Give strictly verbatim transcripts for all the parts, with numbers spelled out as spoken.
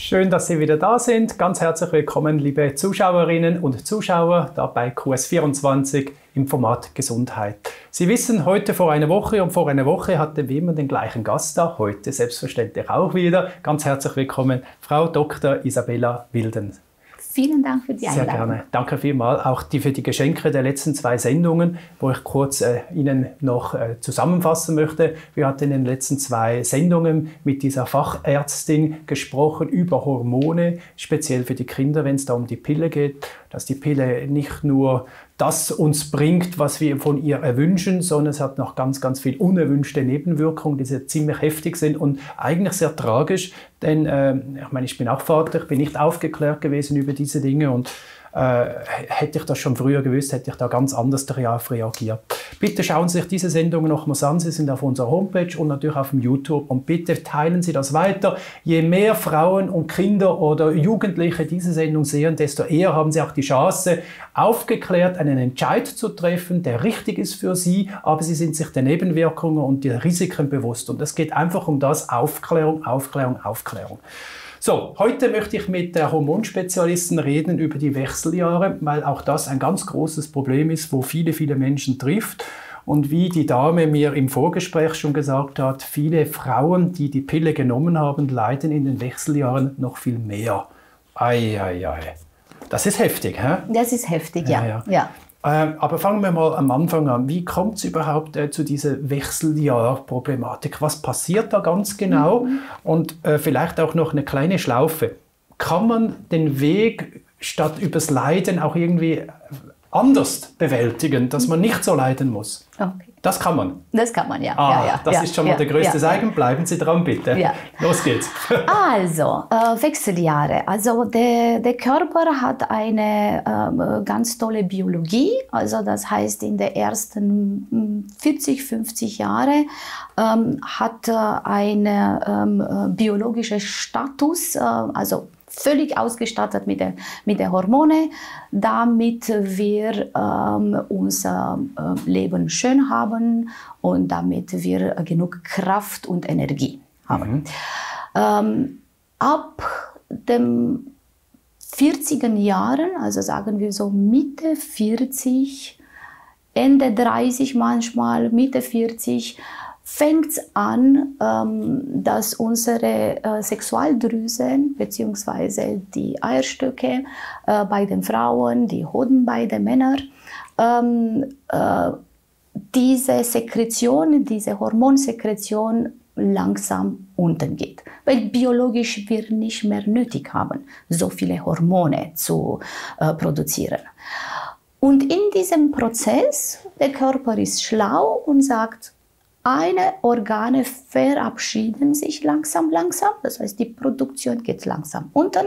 Schön, dass Sie wieder da sind. Ganz herzlich willkommen, liebe Zuschauerinnen und Zuschauer, da bei Q S vierundzwanzig im Format Gesundheit. Sie wissen, heute vor einer Woche und vor einer Woche hatten wir immer den gleichen Gast da, heute selbstverständlich auch wieder. Ganz herzlich willkommen, Frau Doktor Isabella Wilden. Vielen Dank für die Einladung. Sehr gerne. Danke vielmals auch die, für die Geschenke der letzten zwei Sendungen, wo ich kurz äh, Ihnen noch äh, zusammenfassen möchte. Wir hatten in den letzten zwei Sendungen mit dieser Fachärztin gesprochen über Hormone, speziell für die Kinder, wenn es da um die Pille geht, dass die Pille nicht nur das uns bringt, was wir von ihr erwünschen, sondern es hat noch ganz, ganz viel unerwünschte Nebenwirkungen, die sehr ziemlich heftig sind und eigentlich sehr tragisch, denn äh, ich meine, ich bin auch Vater, ich bin nicht aufgeklärt gewesen über diese Dinge und äh, hätte ich das schon früher gewusst, hätte ich da ganz anders darauf reagiert. Bitte schauen Sie sich diese Sendungen nochmals an, Sie sind auf unserer Homepage und natürlich auf dem YouTube und bitte teilen Sie das weiter. Je mehr Frauen und Kinder oder Jugendliche diese Sendung sehen, desto eher haben sie auch die Chance, aufgeklärt einen Entscheid zu treffen, der richtig ist für sie, aber sie sind sich der Nebenwirkungen und der Risiken bewusst und es geht einfach um das, Aufklärung, Aufklärung, Aufklärung. So, heute möchte ich mit der Hormonspezialisten reden über die Wechseljahre, weil auch das ein ganz großes Problem ist, wo viele, viele Menschen trifft. Und wie die Dame mir im Vorgespräch schon gesagt hat, viele Frauen, die die Pille genommen haben, leiden in den Wechseljahren noch viel mehr. Ei, ei, ei. Das ist heftig, hä? Das ist heftig, ja. ja, ja. ja. Aber fangen wir mal am Anfang an. Wie kommt es überhaupt äh, zu dieser Wechseljahr-Problematik? Was passiert da ganz genau? Mhm. Und äh, vielleicht auch noch eine kleine Schlaufe. Kann man den Weg statt übers Leiden auch irgendwie anders bewältigen, dass man nicht so leiden muss? Okay. Das kann man? Das kann man, ja. Ah, ja, ja das ja, ist schon mal ja, der größte ja, Segen. Ja. Bleiben Sie dran, bitte. Ja. Los geht's. Also, äh, Wechseljahre. Also der, der Körper hat eine äh, ganz tolle Biologie. Also das heißt, in den ersten vierzig, fünfzig Jahren ähm, hat er einen ähm, biologischen Status, äh, also völlig ausgestattet mit der, mit der Hormone, damit wir ähm, unser äh, Leben schön haben und damit wir genug Kraft und Energie haben. Mhm. Ähm, ab den vierziger Jahren, also sagen wir so Mitte vierzig, Ende dreißig manchmal, Mitte vierzig, fängt es an, ähm, dass unsere äh, Sexualdrüsen bzw. die Eierstöcke äh, bei den Frauen, die Hoden bei den Männern, ähm, äh, diese Sekretion, diese Hormonsekretion langsam unten geht. Weil biologisch wir nicht mehr nötig haben, so viele Hormone zu äh, produzieren. Und in diesem Prozess, der Körper ist schlau und sagt, eine Organe verabschieden sich langsam, langsam. Das heißt, die Produktion geht langsam unten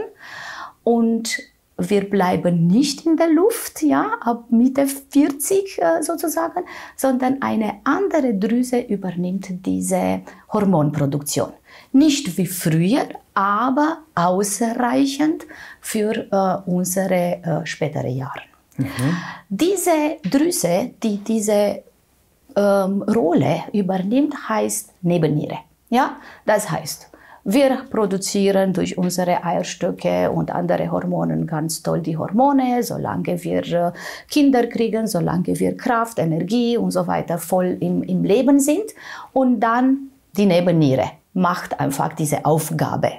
und wir bleiben nicht in der Luft, ja, ab Mitte vierzig äh, sozusagen, sondern eine andere Drüse übernimmt diese Hormonproduktion. Nicht wie früher, aber ausreichend für äh, unsere äh, spätere Jahre. Mhm. Diese Drüse, die diese Ähm, Rolle übernimmt, heißt Nebenniere. Ja? Das heißt, wir produzieren durch unsere Eierstöcke und andere Hormone ganz toll die Hormone, solange wir äh, Kinder kriegen, solange wir Kraft, Energie und so weiter voll im, im Leben sind. Und dann die Nebenniere macht einfach diese Aufgabe.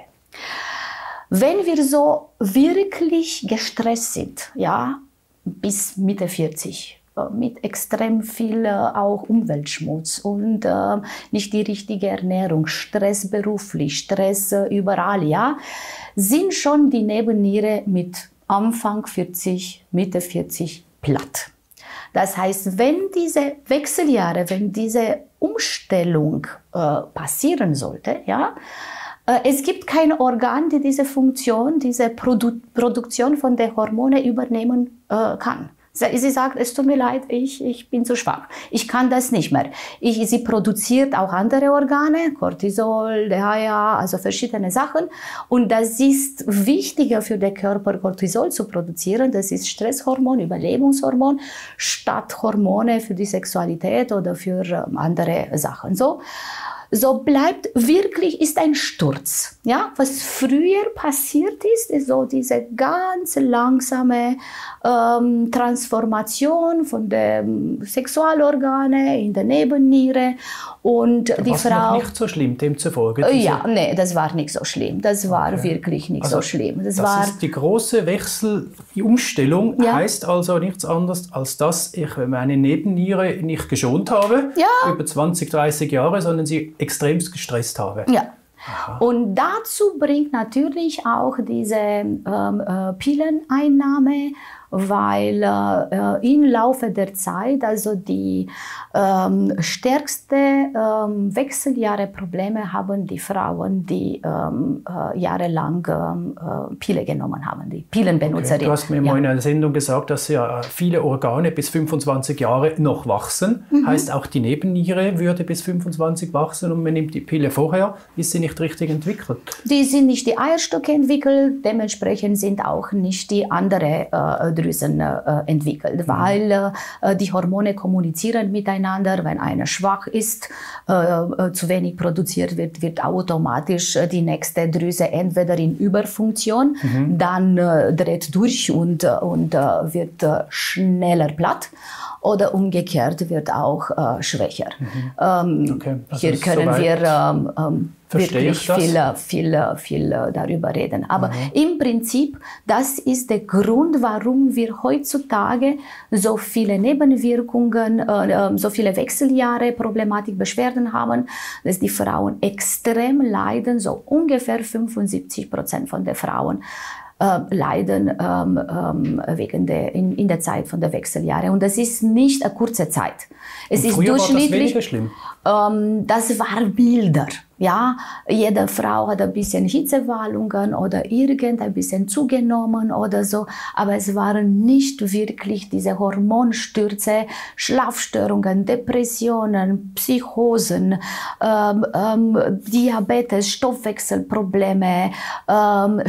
Wenn wir so wirklich gestresst sind, ja, bis Mitte vierzig, mit extrem viel äh, auch Umweltschmutz und äh, nicht die richtige Ernährung, Stress beruflich, Stress äh, überall, ja, sind schon die Nebenniere mit Anfang vierzig, Mitte vierzig platt. Das heißt, wenn diese Wechseljahre, wenn diese Umstellung äh, passieren sollte, ja, äh, es gibt kein Organ, das diese Funktion, diese Produ- Produktion von den Hormonen übernehmen äh, kann. Sie sagt, es tut mir leid, ich, ich bin zu schwach. Ich kann das nicht mehr. Ich, sie produziert auch andere Organe, Cortisol, D H E A, also verschiedene Sachen. Und das ist wichtiger für den Körper, Cortisol zu produzieren. Das ist Stresshormon, Überlebenshormon, statt Hormone für die Sexualität oder für andere Sachen. So. so bleibt wirklich, ist ein Sturz. Ja? Was früher passiert ist, ist so diese ganz langsame ähm, Transformation von den Sexualorganen in der Nebenniere. Und da die Frau. Noch nicht so schlimm, demzufolge. Diese, ja, nee, das war nicht so schlimm. Das war okay. wirklich nicht also, so schlimm. Das, das war ist die große Wechsel, die Umstellung ja. heißt also nichts anderes, als dass ich meine Nebenniere nicht geschont habe, ja. über zwanzig, dreißig Jahre, sondern sie extremst gestresst habe. Ja. Aha. Und dazu bringt natürlich auch diese ähm, äh, Pilleneinnahme, weil äh, im Laufe der Zeit, also die ähm, stärkste ähm, Wechseljahre-Probleme haben die Frauen, die ähm, äh, jahrelang ähm, äh, Pille genommen haben, die Pillenbenutzerinnen. Okay. Du hast mir ja. mal in einer Sendung gesagt, dass ja viele Organe bis fünfundzwanzig Jahre noch wachsen. Mhm. Heißt auch die Nebenniere würde bis fünfundzwanzig wachsen und man nimmt die Pille vorher, ist sie nicht richtig entwickelt? Die sind nicht die Eierstöcke entwickelt, dementsprechend sind auch nicht die anderen äh, Drüsen äh, entwickelt, mhm. weil äh, die Hormone kommunizieren miteinander. Wenn einer schwach ist, äh, äh, zu wenig produziert wird, wird automatisch äh, die nächste Drüse entweder in Überfunktion, mhm. dann äh, dreht durch und, und äh, wird äh, schneller platt. Oder umgekehrt wird auch äh, schwächer. Mhm. Ähm, okay. Also hier können wir ähm, ähm, wirklich viel, viel, viel darüber reden. Aber mhm. im Prinzip, das ist der Grund, warum wir heutzutage so viele Nebenwirkungen, äh, so viele Wechseljahre, Problematik, Beschwerden haben, dass die Frauen extrem leiden, so ungefähr fünfundsiebzig Prozent von den Frauen Äh, leiden ähm, ähm, wegen der, in, in der Zeit von der Wechseljahre. Und das ist nicht eine kurze Zeit. Es ist durchschnittlich. War das weniger schlimm? Ähm, das war milder. Ja, jede Frau hat ein bisschen Hitzewallungen oder irgendein bisschen zugenommen oder so, aber es waren nicht wirklich diese Hormonstürze, Schlafstörungen, Depressionen, Psychosen, ähm, ähm, Diabetes, Stoffwechselprobleme, ähm,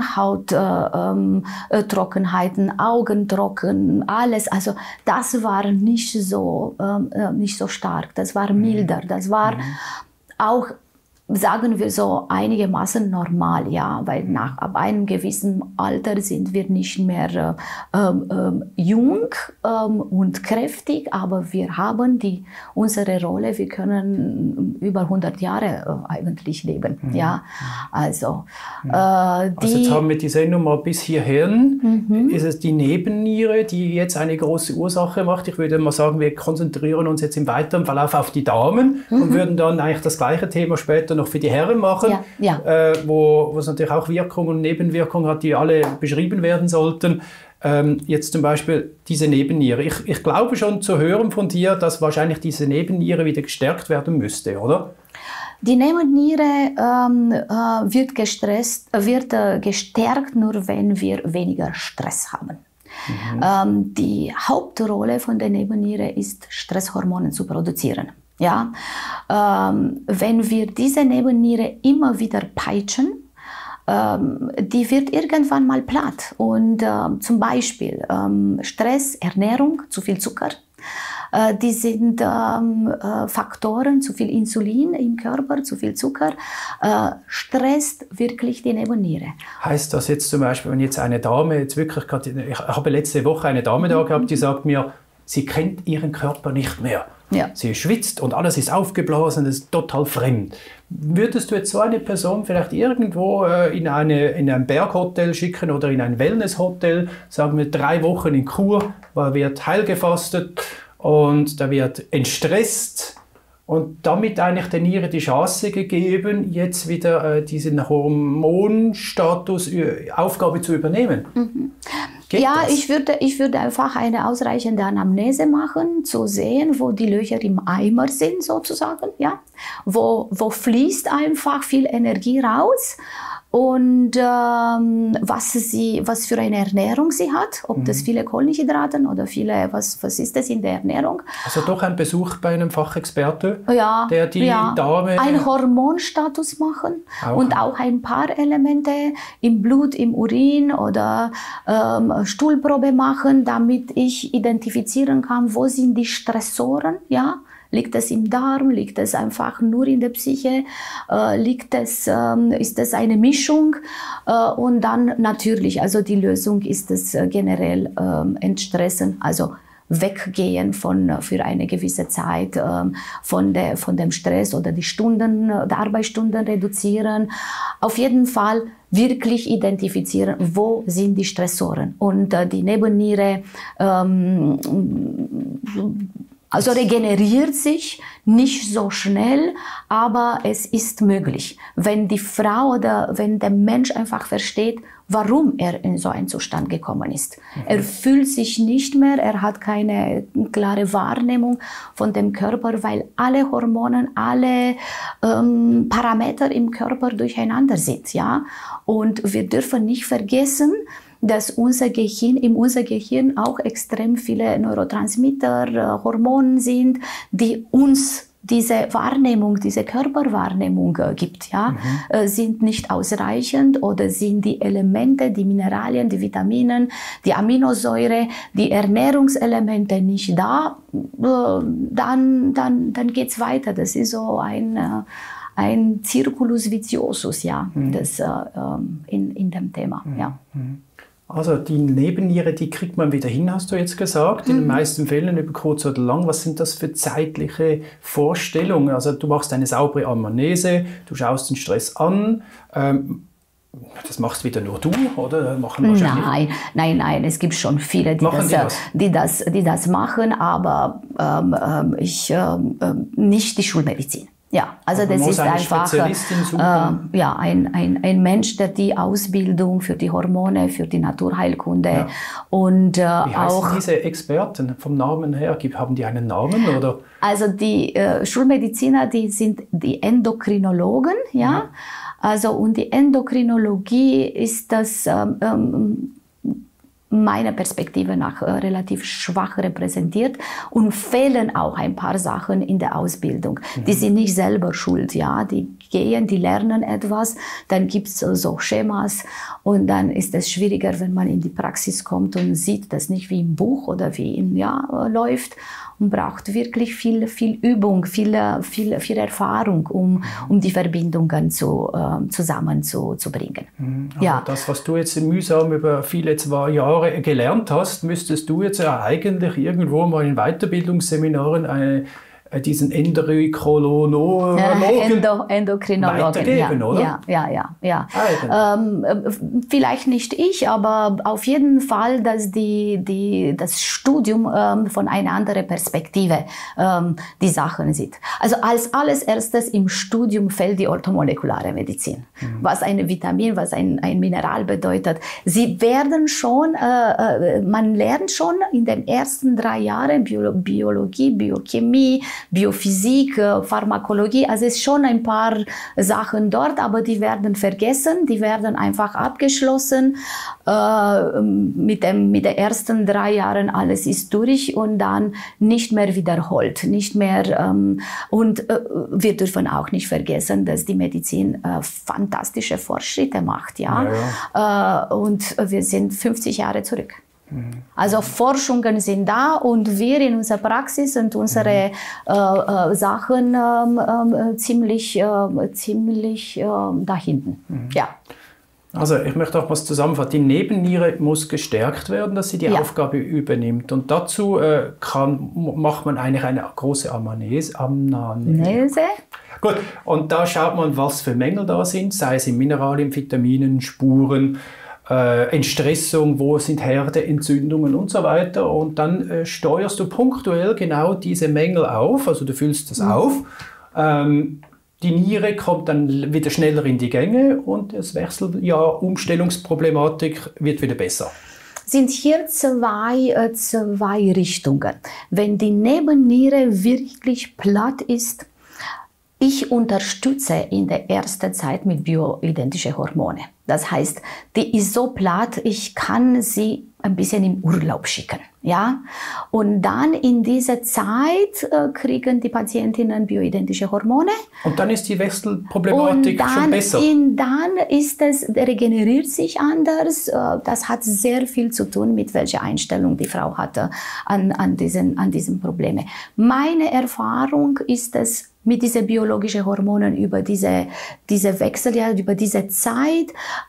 Schleimhauttrockenheiten, äh, ähm, Augentrocken, alles. Also das war nicht so, ähm, nicht so stark, das war milder, das war mhm. auch, sagen wir so, einigermaßen normal, ja, weil nach ab einem gewissen Alter sind wir nicht mehr ähm, ähm, jung ähm, und kräftig, aber wir haben die, unsere Rolle, wir können über hundert Jahre äh, eigentlich leben, mhm. ja, also mhm. äh, die... Also jetzt haben wir die Sendung mal bis hierhin, mhm. ist es die Nebenniere, die jetzt eine große Ursache macht? Ich würde mal sagen, wir konzentrieren uns jetzt im weiteren Verlauf auf die Damen mhm. und würden dann eigentlich das gleiche Thema später noch für die Herren machen, ja, ja. Äh, wo, wo es natürlich auch Wirkungen und Nebenwirkungen hat, die alle beschrieben werden sollten. Ähm, jetzt zum Beispiel diese Nebenniere. Ich, ich glaube schon zu hören von dir, dass wahrscheinlich diese Nebenniere wieder gestärkt werden müsste, oder? Die Nebenniere ähm, äh, wird, gestresst, wird äh, gestärkt, nur wenn wir weniger Stress haben. Mhm. Ähm, die Hauptrolle von der Nebenniere ist, Stresshormone zu produzieren. Ja, ähm, wenn wir diese Nebenniere immer wieder peitschen, ähm, die wird irgendwann mal platt. Und äh, zum Beispiel ähm, Stress, Ernährung, zu viel Zucker, äh, die sind ähm, äh, Faktoren, zu viel Insulin im Körper, zu viel Zucker, äh, stresst wirklich die Nebenniere. Heißt das jetzt zum Beispiel, wenn jetzt eine Dame, jetzt wirklich, ich habe letzte Woche eine Dame da gehabt, die sagt mir, sie kennt ihren Körper nicht mehr. Ja. Sie schwitzt und alles ist aufgeblasen, das ist total fremd. Würdest du jetzt so eine Person vielleicht irgendwo äh, in, eine, in ein Berghotel schicken oder in ein Wellnesshotel, sagen wir drei Wochen in Kur, da wird heilgefastet und da wird entstresst und damit eigentlich der Niere die Chance gegeben, jetzt wieder äh, diesen Hormonstatus, äh, Aufgabe zu übernehmen? Mhm. Geht ja, das? ich würde, ich würde einfach eine ausreichende Anamnese machen, zu sehen, wo die Löcher im Eimer sind, sozusagen, ja, wo, wo fließt einfach viel Energie raus und ähm, was sie, was für eine Ernährung sie hat, ob mhm. das viele Kohlenhydrate oder viele, was, was ist das in der Ernährung? Also doch ein Besuch bei einem Fachexperte, ja, der die ja. Dame... Ein Hormonstatus machen auch. Und auch ein paar Elemente im Blut, im Urin oder ähm, äh, Stuhlprobe machen, damit ich identifizieren kann, wo sind die Stressoren, ja? Liegt es im Darm? Liegt es einfach nur in der Psyche? Äh, liegt es, ähm, ist es eine Mischung? Äh, und dann natürlich, also die Lösung ist es äh, generell ähm, entstressen, also weggehen von, für eine gewisse Zeit ähm, von, der, von dem Stress oder die Stunden, die Arbeitsstunden reduzieren. Auf jeden Fall wirklich identifizieren, wo sind die Stressoren. Und äh, die Nebenniere ähm, also regeneriert sich nicht so schnell, aber es ist möglich. Wenn die Frau oder wenn der Mensch einfach versteht, warum er in so einen Zustand gekommen ist. Mhm. Er fühlt sich nicht mehr, er hat keine klare Wahrnehmung von dem Körper, weil alle Hormone, alle ähm, Parameter im Körper durcheinander sind. Ja? Und wir dürfen nicht vergessen, dass unser Gehirn, in unser Gehirn auch extrem viele Neurotransmitter, äh, Hormone sind, die uns diese Wahrnehmung, diese Körperwahrnehmung äh, gibt, ja, mhm. äh, sind nicht ausreichend oder sind die Elemente, die Mineralien, die Vitamine, die Aminosäure, die Ernährungselemente nicht da, äh, dann, dann, dann geht's weiter. Das ist so ein, äh, ein Circulus viciosus, ja, mhm. das, äh, in, in dem Thema, mhm. ja. Mhm. Also die Nebenniere, die kriegt man wieder hin, hast du jetzt gesagt, in mhm. den meisten Fällen über kurz oder lang. Was sind das für zeitliche Vorstellungen? Also du machst eine saubere Amnese, du schaust den Stress an. Ähm, das machst wieder nur du, oder? Machen nein, nein, nein, es gibt schon viele, die, das, die, das? Die, das, die das machen, aber ähm, ich ähm, nicht die Schulmedizin. Ja, also das ist einfach äh, ja, ein, ein, ein Mensch, der die Ausbildung für die Hormone, für die Naturheilkunde ja. und äh, Wie heißen auch diese Experten vom Namen her? Haben die einen Namen oder? Also die äh, Schulmediziner, die sind die Endokrinologen, ja. ja. Also und die Endokrinologie ist das ähm, ähm, meiner Perspektive nach äh, relativ schwach repräsentiert und fehlen auch ein paar Sachen in der Ausbildung. Mhm. Die sind nicht selber schuld, ja, die gehen, die lernen etwas, dann gibt es so Schemas und dann ist es schwieriger, wenn man in die Praxis kommt und sieht das nicht wie im Buch oder wie in ja äh, läuft und braucht wirklich viel, viel Übung, viel, viel, viel Erfahrung, um, um die Verbindungen zu, äh, zusammenzubringen. Mhm. Ja. Das, was du jetzt mühsam über viele zwei Jahre gelernt hast, müsstest du jetzt ja eigentlich irgendwo mal in Weiterbildungsseminaren eine diesen Endokrinologen Endo, Endokrinologen weitergeben, ja, oder? Ja, ja, ja. ja. Ah, ähm, vielleicht nicht ich, aber auf jeden Fall, dass die, die, das Studium ähm, von einer anderen Perspektive ähm, die Sachen sieht. Also als alles erstes im Studium fällt die orthomolekulare Medizin, mhm. was ein Vitamin, was ein, ein Mineral bedeutet. Sie werden schon, äh, man lernt schon in den ersten drei Jahren Bio, Biologie, Biochemie, Biophysik, Pharmakologie, also es ist schon ein paar Sachen dort, aber die werden vergessen, die werden einfach abgeschlossen. Äh, mit, dem, mit den ersten drei Jahren alles ist durch und dann nicht mehr wiederholt, nicht mehr. Ähm, und äh, wir dürfen auch nicht vergessen, dass die Medizin äh, fantastische Fortschritte macht, ja. ja, ja. Äh, und wir sind fünfzig Jahre zurück. Also Forschungen sind da und wir in unserer Praxis und unsere äh, äh, Sachen äh, äh, ziemlich, äh, ziemlich äh, da hinten. Mhm. Ja. Also ich möchte auch was zusammenfassen. Die Nebenniere muss gestärkt werden, dass sie die ja. Aufgabe übernimmt. Und dazu äh, kann, macht man eigentlich eine große Amnese. Amnese. Gut, und da schaut man, was für Mängel da sind, sei es in Mineralien, Vitaminen, Spuren, Äh, Entstressung, wo sind Herde, Entzündungen und so weiter. Und dann äh, steuerst du punktuell genau diese Mängel auf, also du füllst das mhm. auf. Ähm, die Niere kommt dann wieder schneller in die Gänge und das Wechseljahr, Umstellungsproblematik wird wieder besser. Sind hier zwei, äh, zwei Richtungen. Wenn die Nebenniere wirklich platt ist, ich unterstütze in der ersten Zeit mit bioidentische Hormone. Das heißt, die ist so platt, ich kann sie ein bisschen im Urlaub schicken. Ja? Und dann in dieser Zeit äh, kriegen die Patientinnen bioidentische Hormone. Und dann ist die Wechselproblematik dann, schon besser. In, dann ist es, regeneriert sich anders. Das hat sehr viel zu tun, mit welcher Einstellung die Frau hatte an, an, diesen, an diesen Problemen. Meine Erfahrung ist es, mit diesen biologischen Hormonen über diese, diese Wechsel, ja, über diese Zeit,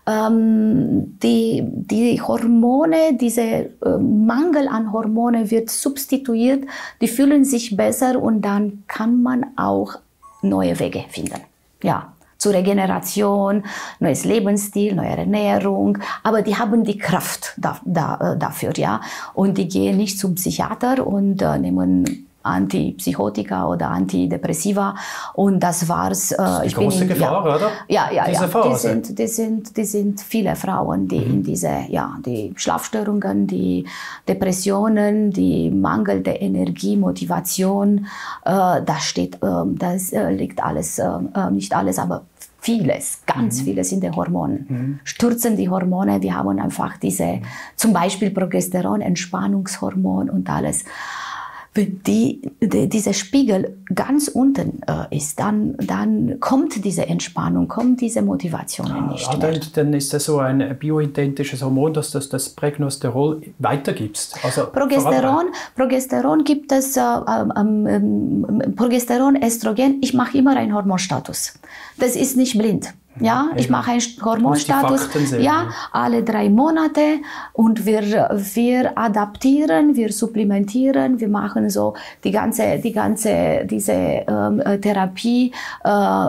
ähm, die, die Hormone, dieser äh, Mangel an Hormonen wird substituiert, die fühlen sich besser und dann kann man auch neue Wege finden. Ja, zur Regeneration, neues Lebensstil, neue Ernährung, aber die haben die Kraft da, da, dafür, ja, und die gehen nicht zum Psychiater und äh, nehmen Antipsychotika oder Antidepressiva und das war's. Äh, das ist die ich große bin, Gefahr, ja, oder? Ja, ja, Diese ja. Phase. Die sind, die sind, die sind viele Frauen, die mhm. in diese, ja, die Schlafstörungen, die Depressionen, die mangelnde Energie, Motivation, äh, da steht, äh, das äh, liegt alles, äh, nicht alles, aber vieles, ganz mhm. vieles in den Hormonen. Mhm. Stürzen die Hormone, wir haben einfach diese, mhm. zum Beispiel Progesteron, Entspannungshormon und alles. Wenn die, die, dieser Spiegel ganz unten äh, ist, dann, dann kommt diese Entspannung, kommt diese Motivation ah, nicht mehr. Dann, dann ist das so ein bioidentisches Hormon, dass das das Prägnosterol weitergibst. Also Progesteron, Progesteron gibt es, äh, ähm, ähm, Progesteron, Östrogen, ich mache immer einen Hormonstatus. Das ist nicht blind. Ja, ich mache einen Hormonstatus, ja, alle drei Monate und wir, wir adaptieren, wir supplementieren, wir machen so die ganze, die ganze, diese ähm, Therapie äh,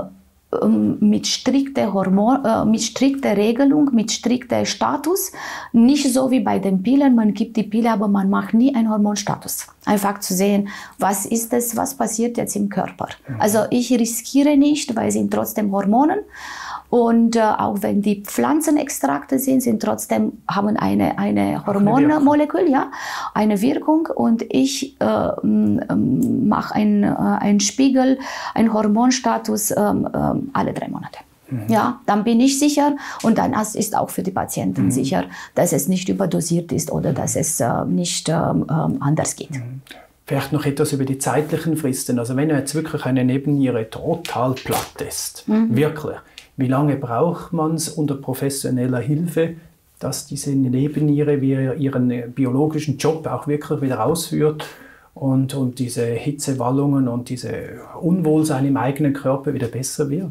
mit strikter Hormon, äh, mit strikter Regelung, mit strikter Status. Nicht so wie bei den Pillen, man gibt die Pille, aber man macht nie einen Hormonstatus. Einfach zu sehen, was ist es, was passiert jetzt im Körper. Also ich riskiere nicht, weil es sind trotzdem Hormonen. Und äh, auch wenn die Pflanzenextrakte sind, sind trotzdem, haben eine, eine Hormonmolekül, ja, eine Wirkung. Und ich äh, ähm, mache einen äh, ein Spiegel, einen Hormonstatus ähm, äh, alle drei Monate. Mhm. Ja, dann bin ich sicher und dann ist auch für die Patienten mhm. sicher, dass es nicht überdosiert ist oder dass es äh, nicht äh, anders geht. Mhm. Vielleicht noch etwas über die zeitlichen Fristen. Also wenn jetzt wirklich eine Nebenniere total platt ist, mhm. wirklich, wie lange braucht man es unter professioneller Hilfe, dass diese Nebenniere wieder ihren biologischen Job auch wirklich wieder ausführt und, und diese Hitzewallungen und diese Unwohlsein im eigenen Körper wieder besser wird?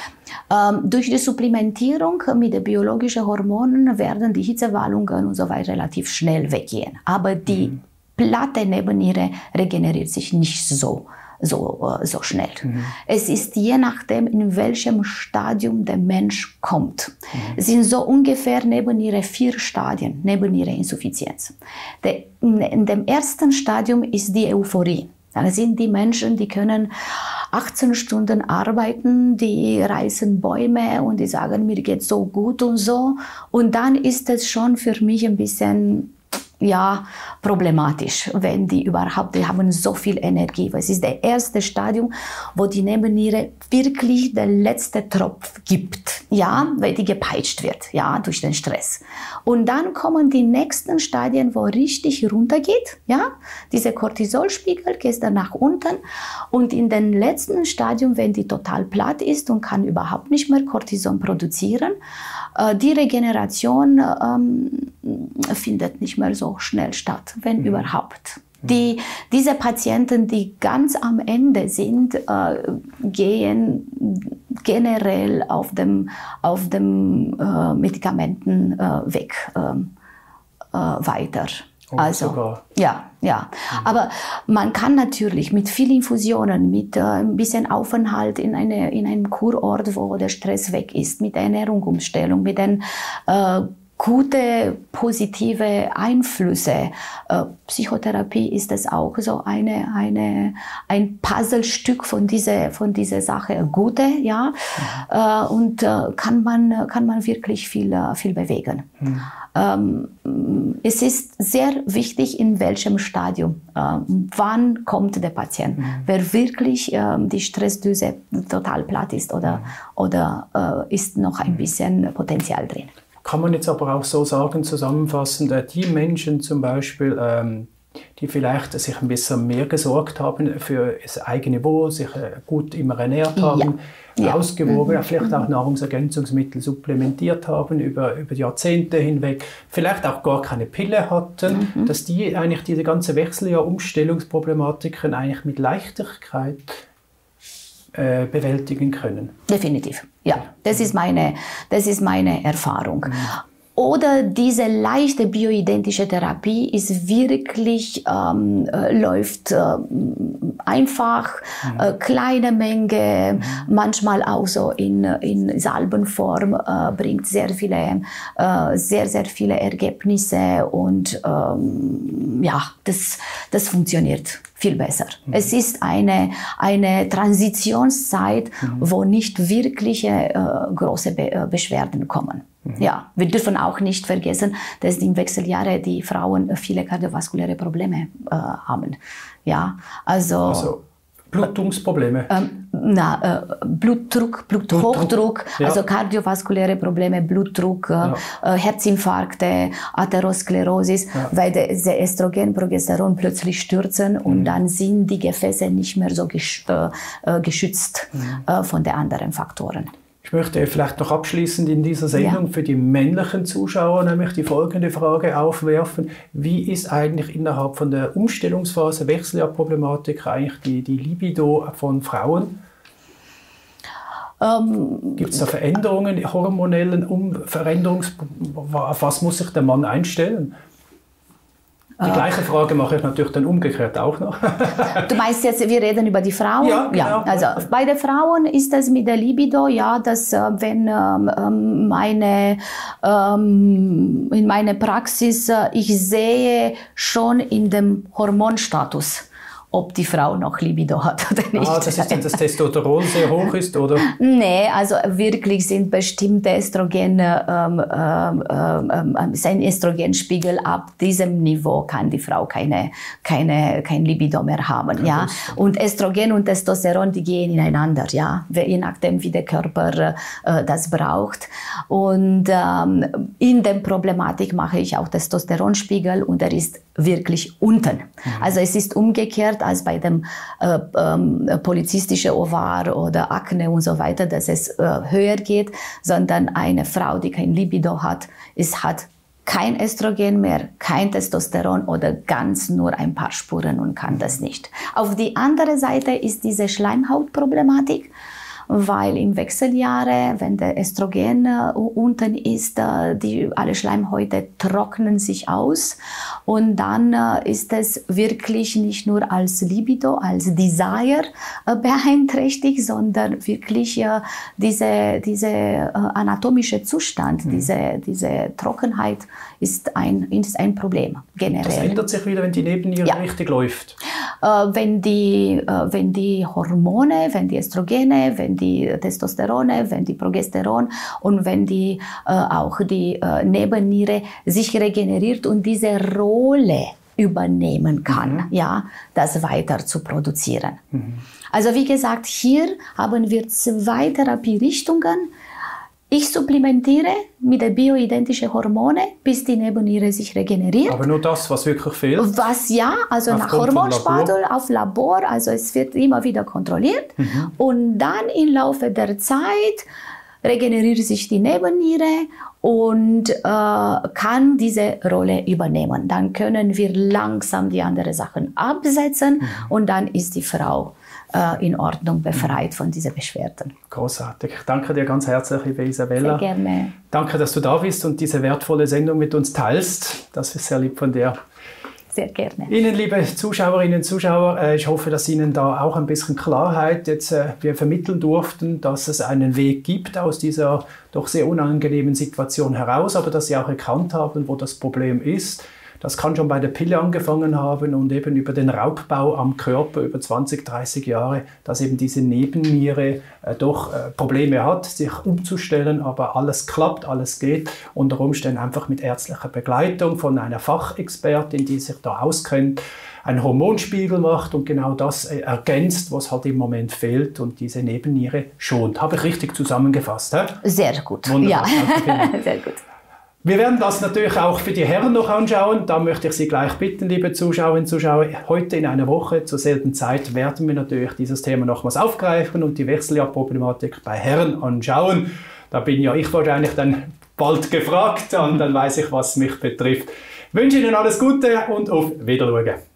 Ähm, durch die Supplementierung mit den biologischen Hormonen werden die Hitzewallungen und so weiter relativ schnell weggehen. Aber die mhm. platte Nebenniere regeneriert sich nicht so. So, so schnell. Mhm. Es ist je nachdem, in welchem Stadium der Mensch kommt. Mhm. Es sind so ungefähr Nebenniere vier Stadien, Nebenniereninsuffizienz. Der, in dem ersten Stadium ist die Euphorie. Da sind die Menschen, die können achtzehn Stunden arbeiten, die reißen Bäume und die sagen, mir geht's so gut und so. Und dann ist es schon für mich ein bisschen ja, problematisch, wenn die überhaupt, die haben so viel Energie. Es ist das erste Stadium, wo die Nebenniere wirklich den letzten Tropf gibt, ja, weil die gepeitscht wird, ja, durch den Stress. Und dann kommen die nächsten Stadien, wo richtig runtergeht, ja, dieser Cortisolspiegel geht dann nach unten und in den letzten Stadium, wenn die total platt ist und kann überhaupt nicht mehr Cortison produzieren, äh, die Regeneration ähm, findet nicht mehr so schnell statt, wenn mhm. überhaupt. Die, diese Patienten, die ganz am Ende sind, äh, gehen generell auf dem, auf dem äh, Medikamenten äh, weg äh, äh, weiter. Oh, also, sogar. ja, ja. Mhm. Aber man kann natürlich mit vielen Infusionen, mit äh, ein bisschen Aufenthalt in, eine, in einem Kurort, wo der Stress weg ist, mit Ernährungsumstellung, mit den äh, gute, positive Einflüsse. Äh, Psychotherapie ist es auch so eine, eine, ein Puzzlestück von dieser, von dieser Sache, gute, ja. Mhm. Äh, und äh, kann man, kann man wirklich viel, viel bewegen. Mhm. Ähm, es ist sehr wichtig, in welchem Stadium, äh, wann kommt der Patient, mhm. wer wirklich äh, die Stressdüse total platt ist oder, mhm. oder äh, ist noch ein bisschen Potenzial drin. Kann man jetzt aber auch so sagen, zusammenfassend, die Menschen zum Beispiel, ähm, die vielleicht sich ein bisschen mehr gesorgt haben für das eigene Wohl, sich gut immer ernährt haben, ja. ausgewogen, ja. vielleicht auch Nahrungsergänzungsmittel supplementiert haben über, über Jahrzehnte hinweg, vielleicht auch gar keine Pille hatten, mhm. dass die eigentlich diese ganze Wechseljahr-Umstellungsproblematiken eigentlich mit Leichtigkeit äh, bewältigen können. Definitiv, ja. Das ist meine, das ist meine Erfahrung. Mhm. Oder diese leichte bioidentische Therapie ist wirklich, ähm, äh, läuft äh, einfach, mhm. äh, kleine Menge, mhm. manchmal auch so in, in Salbenform, äh, bringt sehr viele, äh, sehr, sehr viele Ergebnisse und ähm, ja, das, das funktioniert viel besser. Mhm. Es ist eine, eine Transitionszeit, mhm. wo nicht wirkliche äh, große Be- Beschwerden kommen. Mhm. Ja, wir dürfen auch nicht vergessen, dass im Wechseljahre die Frauen viele kardiovaskuläre Probleme äh, haben. Ja, also, also Blutungsprobleme? Ähm, na, äh, Blutdruck, Bluthochdruck, Blutdruck, ja. also kardiovaskuläre Probleme, Blutdruck, ja. äh, Herzinfarkte, Atherosklerosis, ja. weil der Östrogen, Progesteron plötzlich stürzen und mhm. dann sind die Gefäße nicht mehr so gesch äh, geschützt mhm. äh, von den anderen Faktoren. Ich möchte vielleicht noch abschließend in dieser Sendung ja. für die männlichen Zuschauer nämlich die folgende Frage aufwerfen. Wie ist eigentlich innerhalb von der Umstellungsphase, Wechseljahrproblematik eigentlich die, die Libido von Frauen? Ähm, Gibt es da Veränderungen, hormonellen um Veränderungs... Auf was muss sich der Mann einstellen? Die gleiche Frage mache ich natürlich dann umgekehrt auch noch. Du meinst jetzt, wir reden über die Frauen? Ja, genau. Ja, also bei den Frauen ist es mit der Libido, ja, dass äh, wenn ähm, meine, ähm, in meiner Praxis, äh, ich sehe schon in dem Hormonstatus, ob die Frau noch Libido hat oder nicht. Ah, das ist, wenn das Testosteron sehr hoch ist, oder? Nee, also wirklich sind bestimmte Östrogene, ähm, ähm, ähm, sein Östrogenspiegel ab diesem Niveau kann die Frau keine, keine, kein Libido mehr haben. Ja? Und Östrogen und Testosteron, die gehen ineinander, ja? Je nachdem, wie der Körper äh, das braucht. Und ähm, in der Problematik mache ich auch Testosteronspiegel und er ist wirklich unten. Mhm. Also es ist umgekehrt als bei dem äh, ähm, polyzystischen Ovar oder Akne und so weiter, dass es äh, höher geht, sondern eine Frau, die kein Libido hat, ist, hat kein Östrogen mehr, kein Testosteron oder ganz nur ein paar Spuren und kann das nicht. Auf die andere Seite ist diese Schleimhautproblematik, weil im Wechseljahre, wenn der Östrogen äh, unten ist, äh, die, alle Schleimhäute trocknen sich aus und dann äh, ist es wirklich nicht nur als Libido, als Desire äh, beeinträchtigt, sondern wirklich äh, diese, diese äh, anatomische Zustand, mhm. diese, diese Trockenheit ist ein, ist ein Problem generell. Das ändert sich wieder, wenn die Nebenniere ja. richtig läuft? Äh, wenn, die, äh, wenn die Hormone, wenn die Östrogene, wenn die Testosterone, wenn die Progesteron und wenn die, äh, auch die äh, Nebenniere sich regeneriert und diese Rolle übernehmen kann, mhm. ja, das weiter zu produzieren. Mhm. Also wie gesagt, hier haben wir zwei Therapierichtungen. Ich supplementiere mit den bioidentischen Hormonen, bis die Nebenniere sich regeneriert. Aber nur das, was wirklich fehlt? Was ja, also nach Hormonspardel auf Labor, also es wird immer wieder kontrolliert. Mhm. Und dann im Laufe der Zeit regeneriert sich die Nebenniere und äh, kann diese Rolle übernehmen. Dann können wir langsam die anderen Sachen absetzen mhm. und dann ist die Frau in Ordnung, befreit von diesen Beschwerden. Großartig. Ich danke dir ganz herzlich, liebe Isabella. Sehr gerne. Danke, dass du da bist und diese wertvolle Sendung mit uns teilst. Das ist sehr lieb von dir. Sehr gerne. Ihnen, liebe Zuschauerinnen und Zuschauer, ich hoffe, dass Ihnen da auch ein bisschen Klarheit jetzt wir vermitteln durften, dass es einen Weg gibt aus dieser doch sehr unangenehmen Situation heraus, aber dass Sie auch erkannt haben, wo das Problem ist. Das kann schon bei der Pille angefangen haben und eben über den Raubbau am Körper über zwanzig, dreißig Jahre, dass eben diese Nebenniere äh, doch äh, Probleme hat, sich umzustellen, aber alles klappt, alles geht, unter Umständen einfach mit ärztlicher Begleitung von einer Fachexpertin, die sich da auskennt, einen Hormonspiegel macht und genau das äh, ergänzt, was halt im Moment fehlt und diese Nebenniere schont. Habe ich richtig zusammengefasst? He? Sehr gut. Wunderbar. Ja. Sehr gut. Wir werden das natürlich auch für die Herren noch anschauen. Da möchte ich Sie gleich bitten, liebe Zuschauerinnen und Zuschauer, heute in einer Woche zur selben Zeit werden wir natürlich dieses Thema nochmals aufgreifen und die Wechseljahrproblematik bei Herren anschauen. Da bin ja ich wahrscheinlich dann bald gefragt und dann weiß ich, was mich betrifft. Ich wünsche Ihnen alles Gute und auf Wiedersehen.